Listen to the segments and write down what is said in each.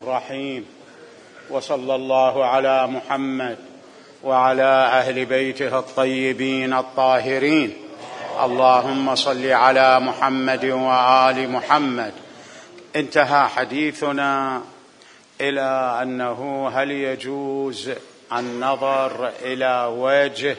الرحيم. وصلى الله على محمد وعلى أهل بيته الطيبين الطاهرين. اللهم صل على محمد وآل محمد. انتهى حديثنا إلى أنه هل يجوز النظر إلى وجه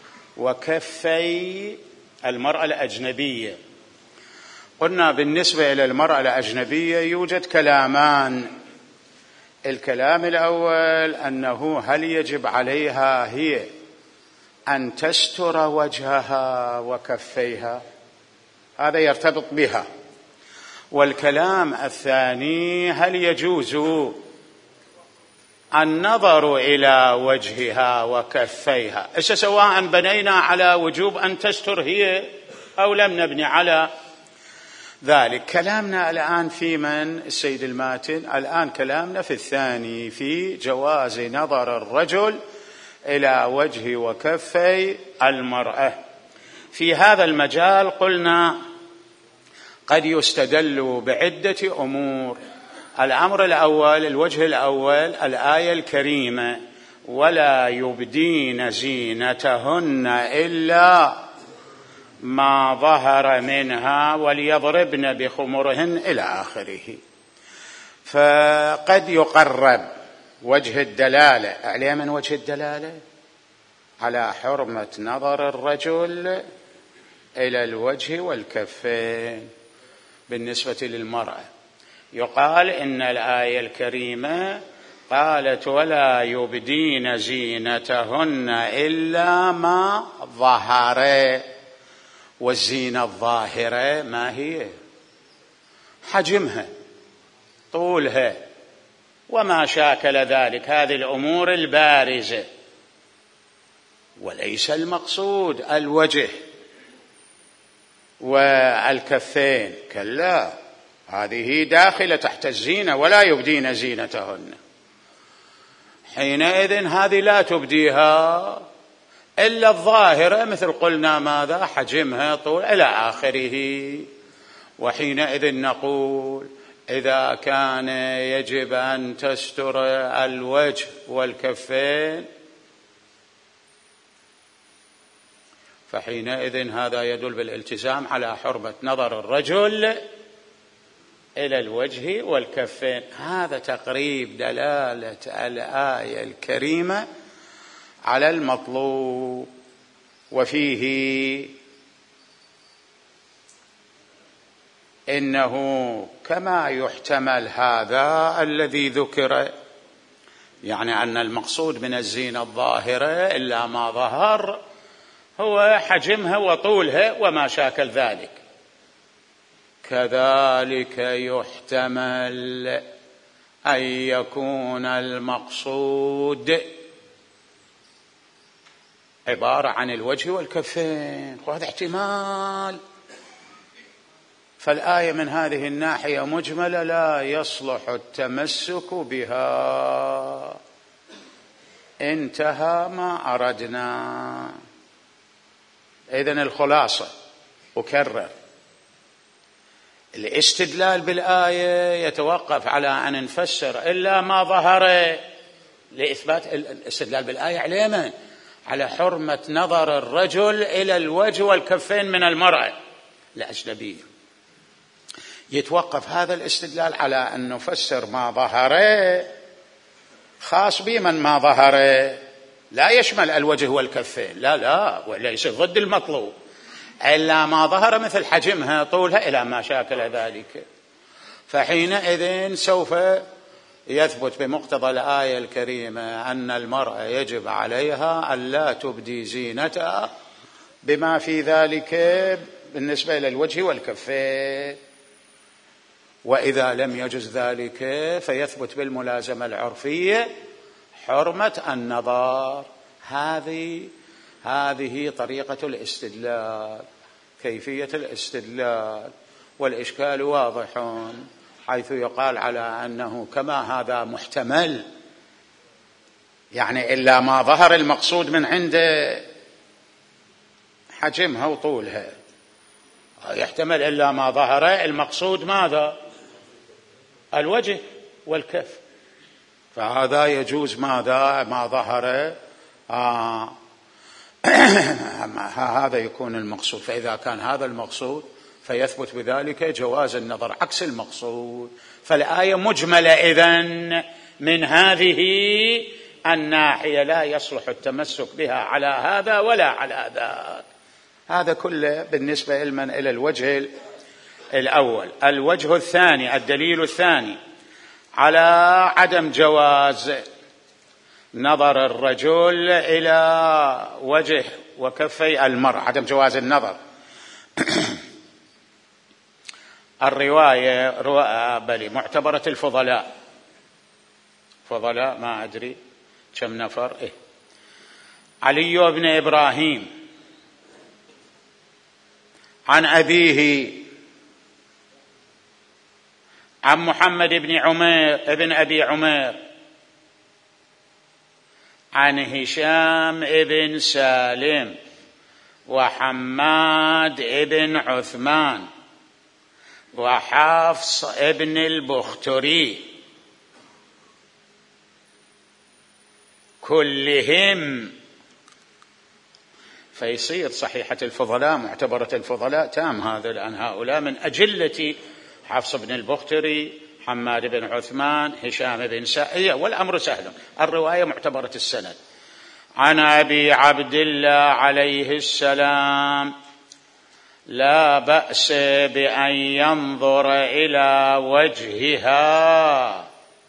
وكفي المرأة الأجنبية. قلنا بالنسبة إلى المرأة الأجنبية يوجد كلامان. الكلام الأول أنه هل يجب عليها هي أن تستر وجهها وكفيها، هذا يرتبط بها. والكلام الثاني هل يجوز النظر إلى وجهها وكفيها، سواء بنينا على وجوب أن تستر هي أو لم نبني على ذلك. كلامنا الآن في من السيد الماتن، الآن كلامنا في الثاني، في جواز نظر الرجل إلى وجه وكفي المرأة. في هذا المجال قلنا قد يستدل بعدة أمور. الأمر الأول، الوجه الأول، الآية الكريمة: ولا يبدين زينتهن إلا ما ظهر منها وليضربن بخمرهن إلى آخره. فقد يقرب وجه الدلالة عليه من وجه الدلالة على حرمة نظر الرجل إلى الوجه والكفين بالنسبة للمرأة. يقال إن الآية الكريمة قالت ولا يبدين زينتهن إلا ما ظهر، والزينة الظاهرة ما هي؟ حجمها، طولها، وما شاكل ذلك، هذه الأمور البارزة. وليس المقصود الوجه والكفين، كلا، هذه داخلة تحت الزينة. ولا يبدين زينتهن، حينئذ هذه لا تبديها إلا الظاهرة، مثل قلنا ماذا؟ حجمها، طول، إلى آخره. وحينئذ نقول إذا كان يجب أن تستر الوجه والكفين فحينئذ هذا يدل بالالتزام على حرمة نظر الرجل إلى الوجه والكفين. هذا تقريب دلالة الآية الكريمة على المطلوب. وفيه إنه كما يحتمل هذا الذي ذكر، يعني أن المقصود من الزينة الظاهرة إلا ما ظهر هو حجمها وطولها وما شاكل ذلك. كذلك يحتمل أن يكون المقصود عبارة عن الوجه والكفين، وهذا احتمال. فالآية من هذه الناحية مجملة، لا يصلح التمسك بها. انتهى ما أردنا. إذن الخلاصة، أكرر، الاستدلال بالآية يتوقف على أن نفسر إلا ما ظهر لإثبات الاستدلال بالآية على من؟ على حرمة نظر الرجل إلى الوجه والكفين من المرأة الأجنبية. يتوقف هذا الاستدلال على أن نفسر ما ظهر خاص بمن ما ظهر، لا يشمل الوجه والكفين، لا، وليس ضد المطلوب، إلا ما ظهر مثل حجمها، طولها، إلى ما شاكل ذلك. فحينئذ سوف يثبت بمقتضى الآية الكريمة أن المرأة يجب عليها أن لا تبدي زينتها بما في ذلك بالنسبة إلى الوجه والكفين. وإذا لم يجز ذلك فيثبت بالملازمة العرفية حرمة النظر. هذه طريقة الاستدلال، كيفية الاستدلال. والإشكال واضح، حيث يقال على أنه كما هذا محتمل، يعني إلا ما ظهر المقصود من عنده حجمها وطولها، يحتمل إلا ما ظهر المقصود ماذا؟ الوجه والكف. فهذا يجوز ما ظهر هذا يكون المقصود. فإذا كان هذا المقصود فيثبت بذلك جواز النظر عكس المقصود. فالآية مجملة إذن من هذه الناحية، لا يصلح التمسك بها على هذا ولا على ذاك. هذا كله بالنسبة إلى الوجه الأول. الوجه الثاني، الدليل الثاني على عدم جواز نظر الرجل إلى وجه وكفي المرأة، عدم جواز النظر. الرواية معتبرة الفضلاء، فضلاء ما أدري كم نفر، علي بن إبراهيم عن أبيه عن محمد بن عمير ابن أبي عمير عن هشام بن سالم وحماد بن عثمان وحفص بن البختري كلهم. فيصير صحيحة الفضلاء معتبرة الفضلاء تام هذا، لأن هؤلاء من أجلة حفص بن البختري، حماد بن عثمان، هشام بن سالم، والأمر سهل. الرواية معتبرة السند. عن أبي عبد الله عليه السلام: لا بأس بأن ينظر إلى وجهها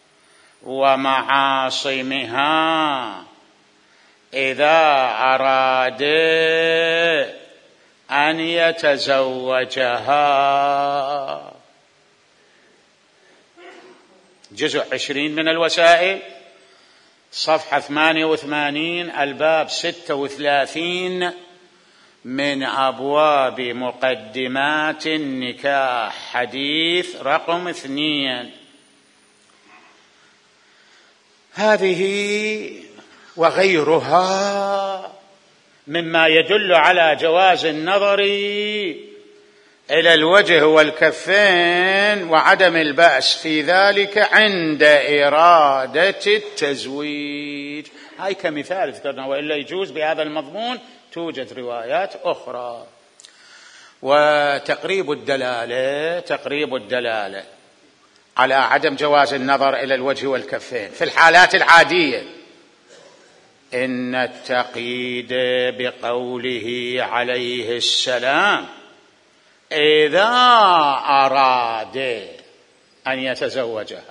ومعاصمها إذا أراد أن يتزوجها. جزء 20 من الوسائل، صفحة 88، الباب 36 من أبواب مقدمات النكاح، حديث رقم 2. هذه وغيرها مما يدل على جواز النظر إلى الوجه والكفين وعدم البأس في ذلك عند إرادة التزويج. هاي كمثال ذكرنا، وإلا يجوز بهذا المضمون توجد روايات أخرى. وتقريب الدلالة على عدم جواز النظر إلى الوجه والكفين في الحالات العادية، إن التقييد بقوله عليه السلام إذا أراد أن يتزوجها،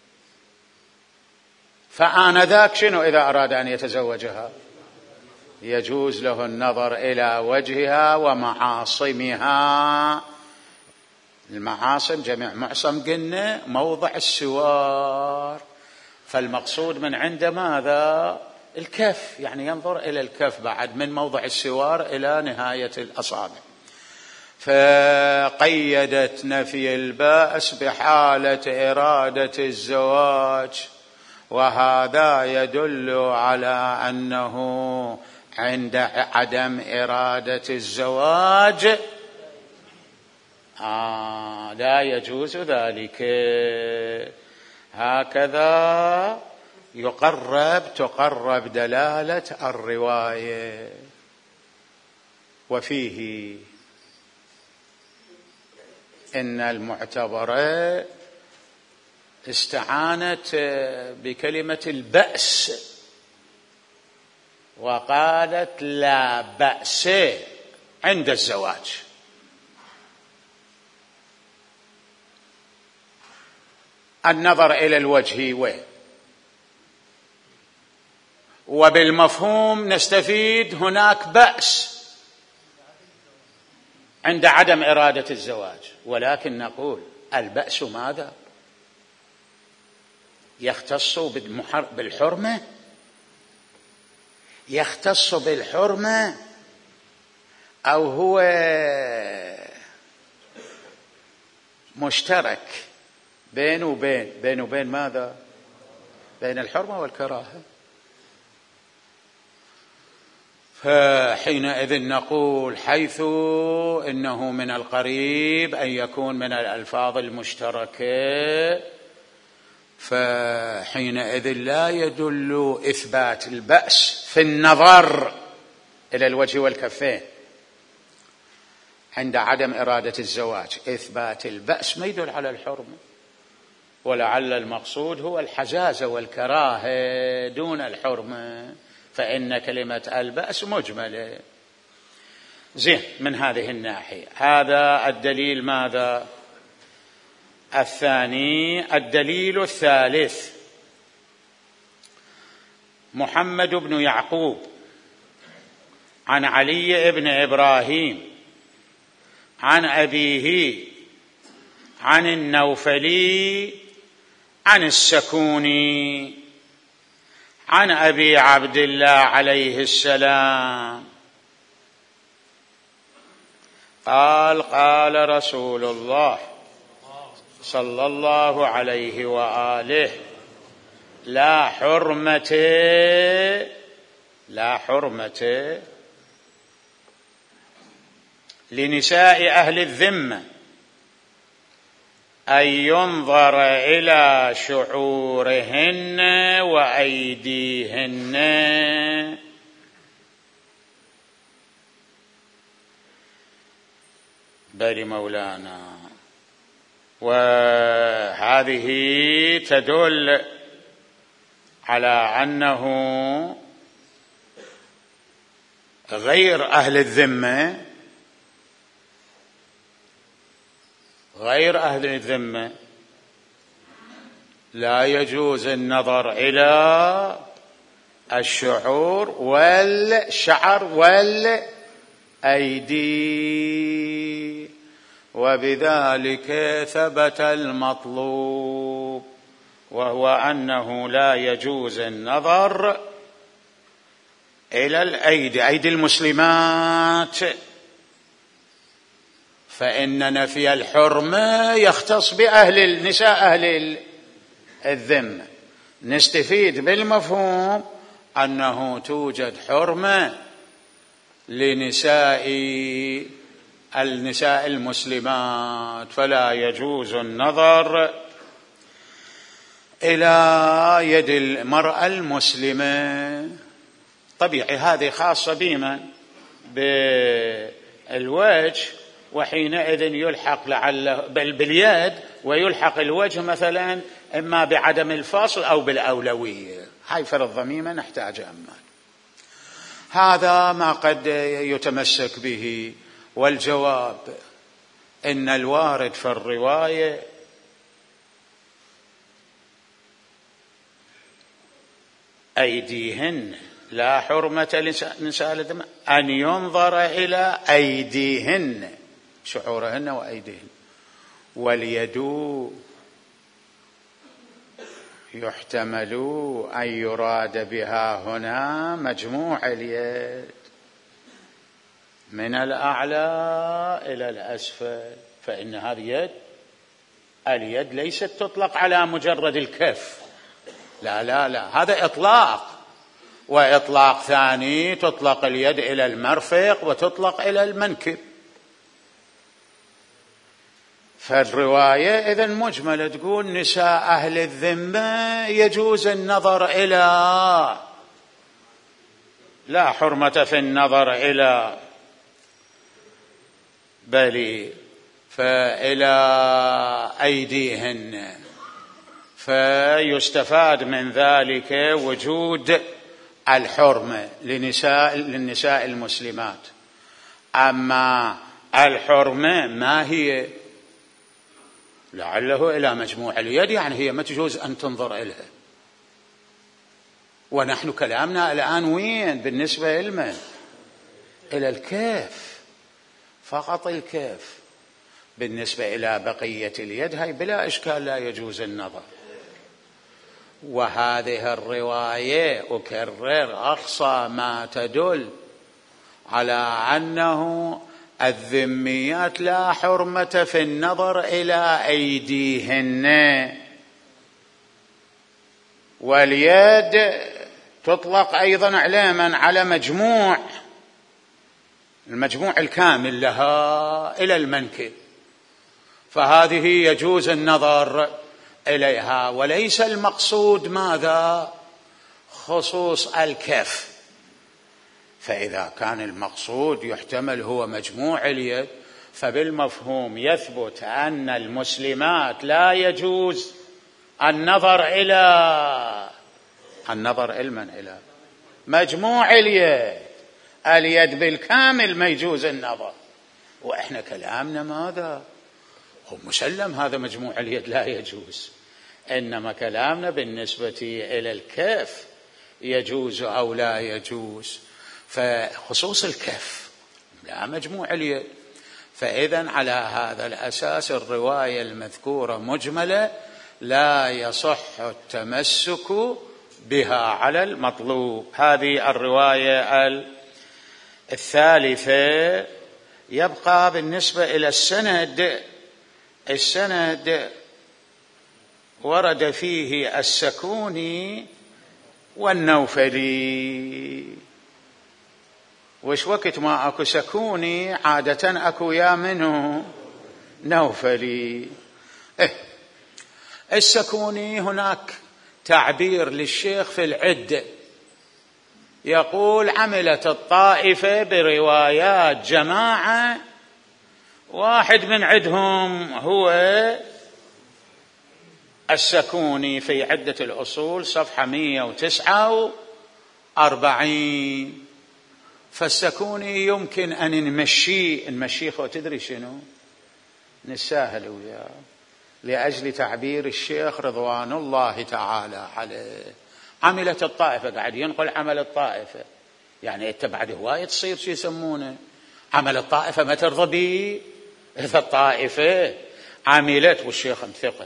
فآنذاك شنو إذا أراد أن يتزوجها؟ يجوز له النظر إلى وجهها ومعاصمها. المعاصم جميع معصم قلنا موضع السوار، فالمقصود من عند ماذا؟ الكف، يعني ينظر إلى الكف بعد من موضع السوار إلى نهاية الأصابع. فقيدت نفي البأس بحالة إرادة الزواج، وهذا يدل على أنه عند عدم إرادة الزواج لا يجوز ذلك. هكذا تقرب دلالة الرواية. وفيه إن المعتبرة استعانت بكلمة البأس وقالت لا بأس عند الزواج. النظر إلى الوجه وبالمفهوم نستفيد هناك بأس عند عدم إرادة الزواج، ولكن نقول البأس ماذا؟ يختص بالحرمة؟ يختص بالحرمة أو هو مشترك بين وبين ماذا؟ بين الحرمة والكراهة. فحينئذ نقول حيث إنه من القريب أن يكون من الألفاظ المشتركة فحينئذ لا يدل إثبات البأس في النظر إلى الوجه والكفين عند عدم إرادة الزواج. إثبات البأس ما يدل على الحرمة، ولعل المقصود هو الحجازة والكراهة دون الحرمة، فإن كلمة البأس مجملة. زين، من هذه الناحية هذا الدليل. ماذا الثاني؟ الدليل الثالث محمد بن يعقوب عن علي بن إبراهيم عن أبيه عن النوفلي عن السكوني عن أبي عبد الله عليه السلام قال: قال رسول الله صلى الله عليه وآله: لا حرمة لنساء أهل الذمة أن ينظر إلى شعورهن وأيديهن. بل مولانا. وهذه تدل على أنه غير أهل الذمة لا يجوز النظر إلى الشعور والشعر والأيدي، وبذلك ثبت المطلوب، وهو أنه لا يجوز النظر إلى الأيدي، أيدي المسلمات، فإن نفي الحرمة يختص نساء أهل الذمة. نستفيد بالمفهوم أنه توجد حرمة لنساء المسلمات، فلا يجوز النظر إلى يد المرأة المسلمة. طبيعي هذه خاصة بمن؟ بالوجه، وحينئذ يلحق لعله باليد، ويلحق الوجه مثلا إما بعدم الفصل أو بالأولوية. هاي فرض ضميمة نحتاج أمال. هذا ما قد يتمسك به. والجواب إن الوارد في الرواية أيديهن لا حرمة لنساء الذمة أن ينظر إلى أيديهن، شعورهن وأيديهن. واليد يحتمل أن يراد بها هنا مجموع اليد من الأعلى إلى الأسفل، فإن هذه اليد ليست تطلق على مجرد الكف، لا لا لا، هذا إطلاق. وإطلاق ثاني تطلق اليد إلى المرفق وتطلق إلى المنكب. فالرواية إذن مجملة، تقول نساء أهل الذمة يجوز النظر إلى، لا حرمة في النظر إلى، بل فإلى أيديهن. فيستفاد من ذلك وجود الحرمة للنساء المسلمات. أما الحرمة ما هي؟ لعله إلى مجموع اليد، يعني هي ما تجوز أن تنظر إليها. ونحن كلامنا الآن وين بالنسبة لمن؟ إلى الكف، فقط الكف. بالنسبة إلى بقية اليد هاي بلا إشكال لا يجوز النظر. وهذه الرواية أكرر أقصى ما تدل على أنه الذميات لا حرمة في النظر إلى أيديهن. واليد تطلق أيضا علما على المجموع الكامل لها إلى المنكب، فهذه يجوز النظر إليها، وليس المقصود ماذا؟ خصوص الكف. فإذا كان المقصود يحتمل هو مجموع اليد، فبالمفهوم يثبت أن المسلمات لا يجوز النظر إلى مجموع اليد بالكامل ما يجوز النظر. وإحنا كلامنا ماذا؟ هو مسلم هذا مجموع اليد لا يجوز، إنما كلامنا بالنسبة إلى الكف يجوز أو لا يجوز، فخصوص الكف لا مجموع اليد. فإذن على هذا الأساس الرواية المذكورة مجملة لا يصح التمسك بها على المطلوب. هذه الرواية الثالثة. يبقى بالنسبة إلى السند ورد فيه السكوني والنوفلي. وش وقت ما أكو سكوني عادة أكو يا منه نوفلي. السكوني هناك تعبير للشيخ في العدة، يقول عملت الطائفة بروايات جماعة، واحد من عدهم هو السكوني في عدة الأصول صفحة 149. فالسكوني يمكن أن نمشيه تدري شنو؟ نساهل وياه لأجل تعبير الشيخ رضوان الله تعالى عليه. عملت الطائفة، قاعد ينقل عمل الطائفة، يعني انت بعد هواية تصير شو يسمونه عمل الطائفة، ما ترضى به إذا الطائفة عملت والشيخ انثقه.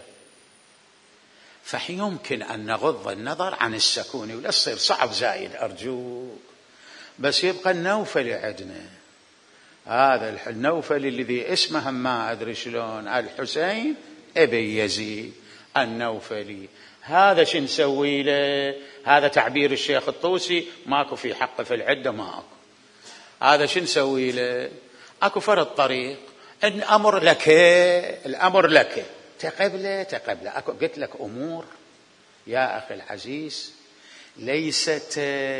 فيمكن أن نغض النظر عن السكوني ولا تصير صعب زايد أرجوك، بس يبقى النوفلي عندنا. هذا النوفلي الذي اسمه ما أدري شلون الحسين ابن يزيد النوفلي، هذا شو نسوي له؟ هذا تعبير الشيخ الطوسي، ماكو في حقه في العدة، ماكو. هذا شو نسوي له؟ اكو فرض طريق، الامر لك تقبله. اكو قلت لك امور يا اخي العزيز ليست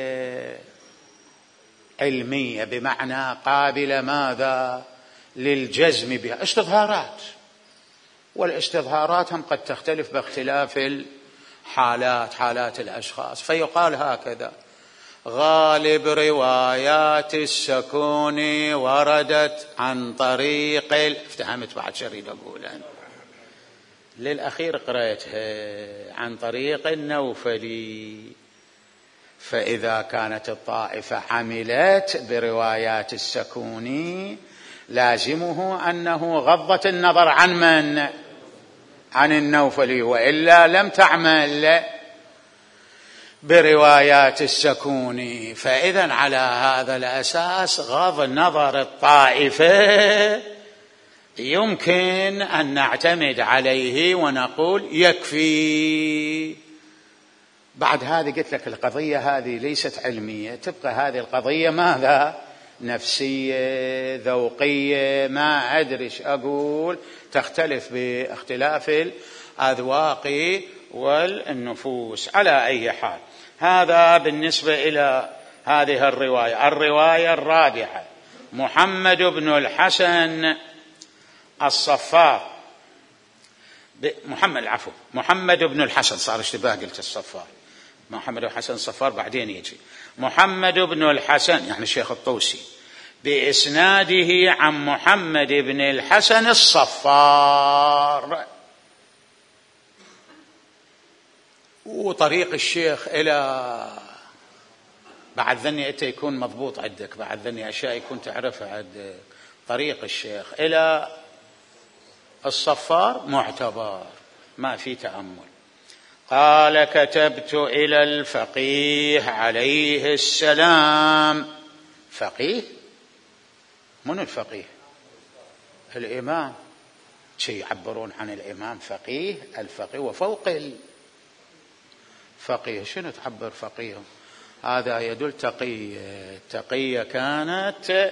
علمية بمعنى قابلة ماذا؟ للجزم بها، استظهارات، والاستظهارات هم قد تختلف باختلاف حالات الأشخاص. فيقال هكذا: غالب روايات السكوني وردت عن طريق افتهمت بعد شريد أقول للأخير قرأتها عن طريق النوفلي. فإذا كانت الطائفة عملت بروايات السكوني لازمه أنه غضت النظر عن من؟ عن النوفلي، وإلا لم تعمل بروايات السكوني. فإذن على هذا الأساس غض نظر الطائفة يمكن أن نعتمد عليه ونقول يكفي. بعد هذه قلت لك القضية هذه ليست علمية، تبقى هذه القضية ماذا؟ نفسية ذوقية، ما أدريش أقول، تختلف باختلاف الأذواق والنفوس. على أي حال هذا بالنسبة إلى هذه الرواية الرابعة: محمد بن الحسن الصفار محمد بن الحسن، صار اشتباه قلت الصفار، محمد بن الحسن الصفار بعدين يجي محمد بن الحسن يعني الشيخ الطوسي بإسناده عن محمد بن الحسن الصفار. وطريق الشيخ إلى بعد ذني أنت يكون مضبوط عندك، بعد ذني أشياء يكون تعرفها عندك. طريق الشيخ إلى الصفار معتبر، ما في تأمل. قال: كتبت إلى الفقيه عليه السلام. فقيه؟ من الفقيه؟ الإمام. شيء يعبرون عن الإمام فقيه، الفقيه وفوق الفقيه. شنو تعبر فقيه؟ هذا يدل تقية كانت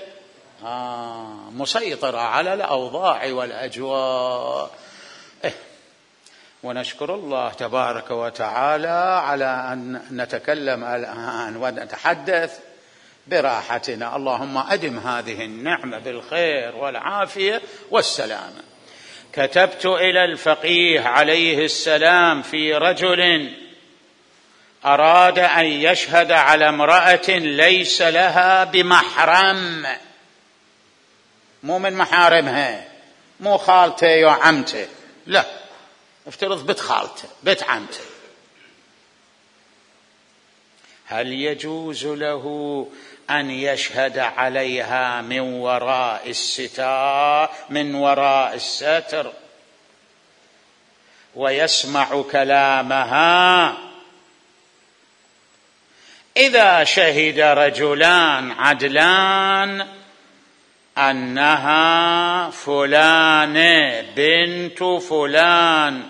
مسيطرة على الأوضاع والأجواء. ونشكر الله تبارك وتعالى على أن نتكلم الآن ونتحدث براحتنا. اللهم أدم هذه النعمة بالخير والعافية والسلامة. كتبت إلى الفقيه عليه السلام في رجل أراد أن يشهد على امرأة ليس لها بمحرم، مو من محارمها، مو خالته وعمته، لا، افترض بنت خالته بنت عمته، هل يجوز له أن يشهد عليها من وراء الستر ويسمع كلامها؟ إذا شهد رجلان عدلان أنها فلانة بنت فلان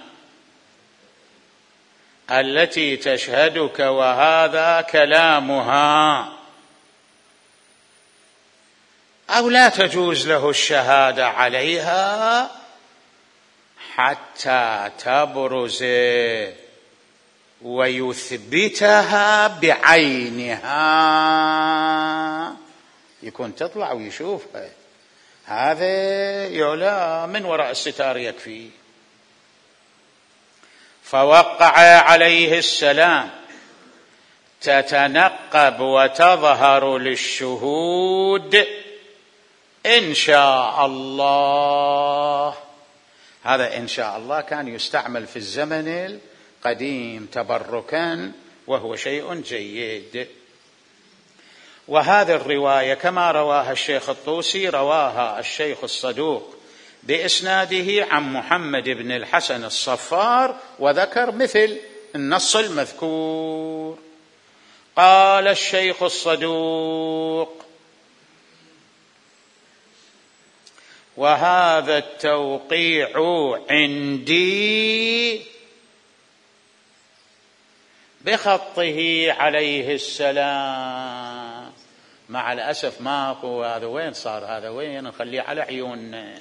التي تشهدك وهذا كلامها، أو لا تجوز له الشهادة عليها حتى تبرز ويثبتها بعينها، يكون تطلع ويشوفها، هذا يولى من وراء الستار يكفي. فوقع عليه السلام: تتنقب وتظهر للشهود إن شاء الله. هذا إن شاء الله كان يستعمل في الزمن القديم تبركا، وهو شيء جيد. وهذه الرواية كما رواها الشيخ الطوسي رواها الشيخ الصدوق بإسناده عن محمد بن الحسن الصفار، وذكر مثل النص المذكور. قال الشيخ الصدوق: وهذا التوقيع عندي بخطه عليه السلام. مع الأسف ماكو، هذا وين صار، هذا وين، نخليه على عيوننا.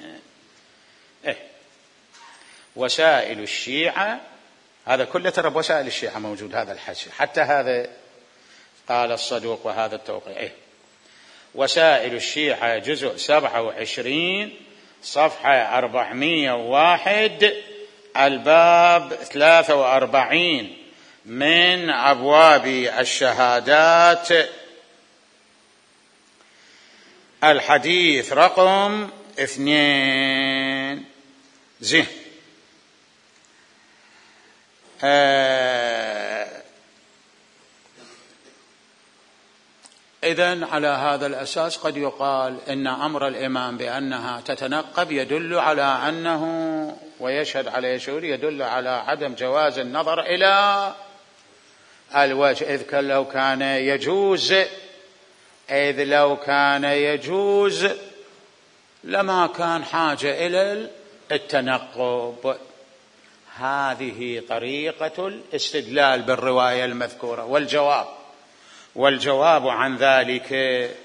وسائل الشيعة، هذا كله ترى بوسائل الشيعة موجود هذا الحشي، حتى هذا قال الصدوق وهذا التوقيع. وسائل الشيعة جزء 27 صفحة 401 الباب 43 من أبواب الشهادات، الحديث رقم 2. زين. إذن على هذا الأساس قد يقال إن أمر الإمام بأنها تتنقب يدل على أنه ويشهد على شهود يدل على عدم جواز النظر إلى الوجه، إذ لو كان يجوز لما كان حاجة إلى التنقب. هذه طريقة الاستدلال بالرواية المذكورة. والجواب عن ذلك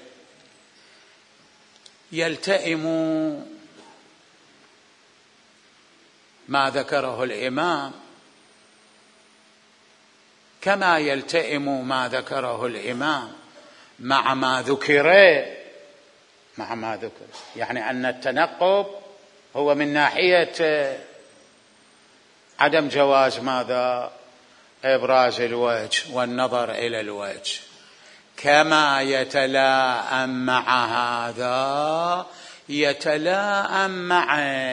يلتئم ما ذكره الإمام كما يلتئم ما ذكره الإمام مع ما ذكر، يعني أن التنقب هو من ناحية عدم جواز ماذا؟ إبراز الوجه والنظر إلى الوجه، كما يتلائم مع هذا يتلائم مع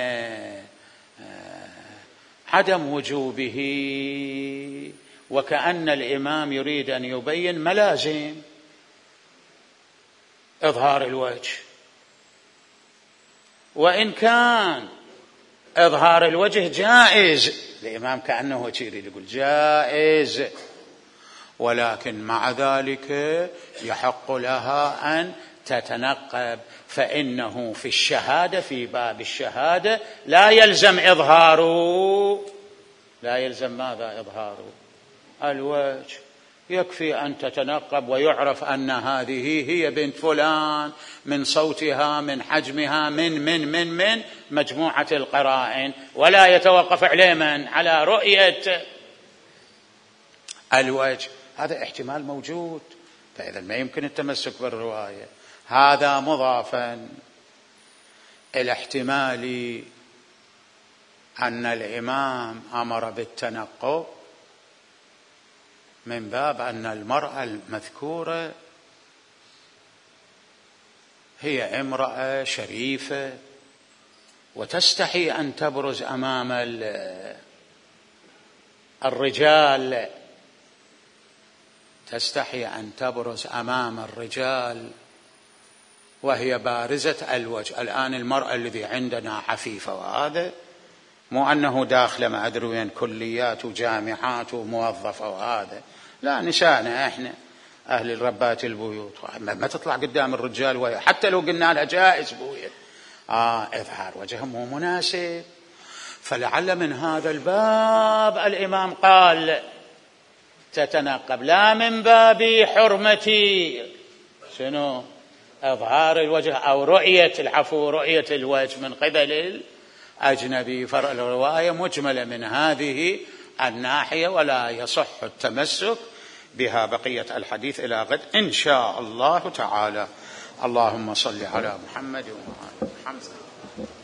عدم وجوبه، وكأن الإمام يريد أن يبين ملازم إظهار الوجه. وإن كان إظهار الوجه جائز، الإمام كأنه يريد يقول جائز، ولكن مع ذلك يحق لها أن تتنقب، فإنه في الشهادة، في باب الشهادة لا يلزم إظهار الوجه، يكفي أن تتنقب ويعرف أن هذه هي بنت فلان من صوتها، من حجمها، من مجموعة القرائن، ولا يتوقف عليه على رؤية الوجه. هذا احتمال موجود، فإذا ما يمكن التمسك بالرواية. هذا مضافا إلى احتمال أن الإمام أمر بالتنقب من باب أن المرأة المذكورة هي امرأة شريفة وتستحي أن تبرز أمام الرجال، تستحي أن تبرز أمام الرجال وهي بارزة الوجه. الآن المرأة الذي عندنا عفيفة، وهذا مو أنه داخل ما أدري وين كليات وجامعات وموظفة، وهذا لا، نساءنا إحنا أهل الربات البيوت ما تطلع قدام الرجال، وهي حتى لو قلنا لها جائز بوية إظهار وجهها مو مناسب. فلعل من هذا الباب الإمام قال تتنقب، لا من باب حرمة شنو إظهار الوجه أو رؤية رؤية الوجه من قبل الأجنبي. فالرواية مجملة من هذه الناحية ولا يصح التمسك بها. بقية الحديث إلى غد إن شاء الله تعالى. اللهم صل على محمد وعلى آل محمد.